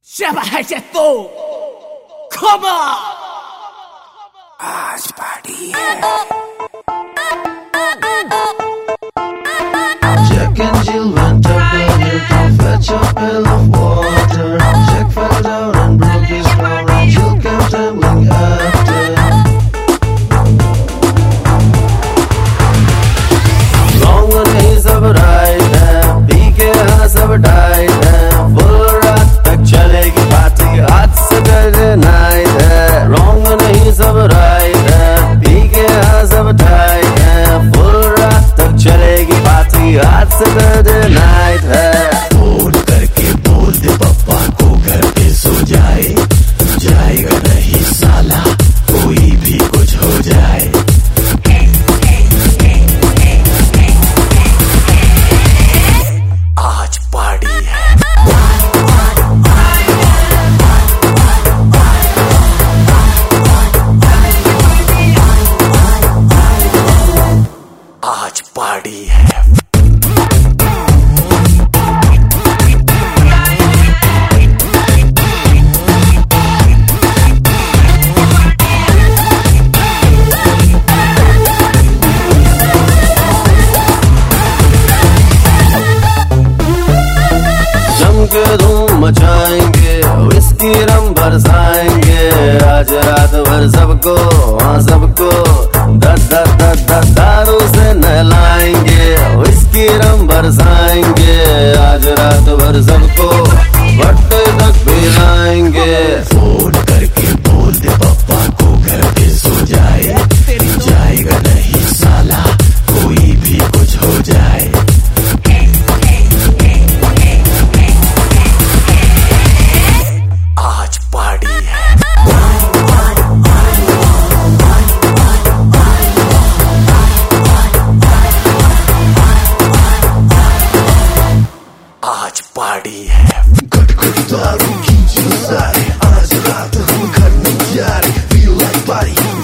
शबाश है तो खबर आज पार्टी है। Jack and Jill went up the hill to fetch a pail of water. Jack fell down and broke his crown, and Jill came tumbling after. Long नहीं सब right है, P के हाँ सब tight है, full रात तक चलेगी पार्टी, आज से Saturday night है। Wrong नहीं सब right है, पी के हाँ सब tight है, full रात तक चलेगी पार्टी, आज से Saturday night है। फोन करके बोल दे पप्पा को घर पे सो जाए, जाएगा नहीं साला कोई भी कुछ हो जाए। आज पार्टी है। आज पार्टी है। जम के धूम मचाएंगे, विस्की रम बरसाएंगे, आज रात भर सबको हाँ सबको दारू से नहलाएंगे, विस्की रम बरसाएंगे, आज रात भर सबको भट्टे तक पिलाएंगे। फोन करके बोल दे पप्पा को घर पे सो जाए, जाएगा नहीं साला कोई भी कुछ हो जाए। आज पार्टी है। आज पार्टी है। गट दारू की सारे, आज रात हम घर में जा रहे, feel like party।